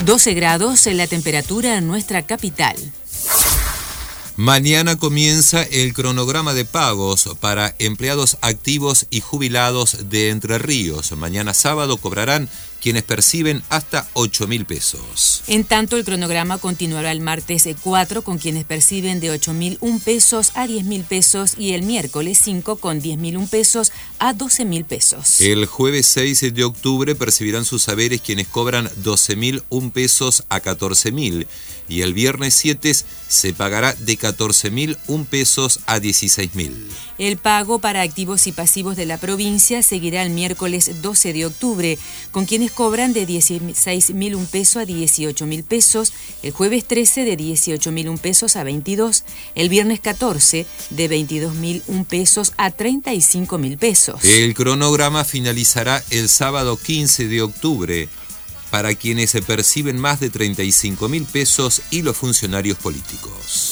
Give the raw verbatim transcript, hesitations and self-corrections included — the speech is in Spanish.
doce grados en la temperatura en nuestra capital. Mañana comienza el cronograma de pagos para empleados activos y jubilados de Entre Ríos. Mañana sábado cobrarán quienes perciben hasta ocho mil pesos. En tanto, el cronograma continuará el martes cuatro con quienes perciben de ocho mil un pesos a diez mil pesos y el miércoles cinco con diez mil un pesos a doce mil pesos. El jueves seis de octubre percibirán sus saberes quienes cobran doce mil un pesos a catorce mil y el viernes siete se pagará de catorce mil un pesos a dieciséis mil. El pago para activos y pasivos de la provincia seguirá el miércoles doce de octubre con quienes cobran de dieciséis mil un peso a dieciocho mil pesos, el jueves trece de dieciocho mil un pesos a veintidós, el viernes catorce de veintidós mil un pesos a treinta y cinco mil pesos. El cronograma finalizará el sábado quince de octubre para quienes se perciben más de treinta y cinco mil pesos y los funcionarios políticos.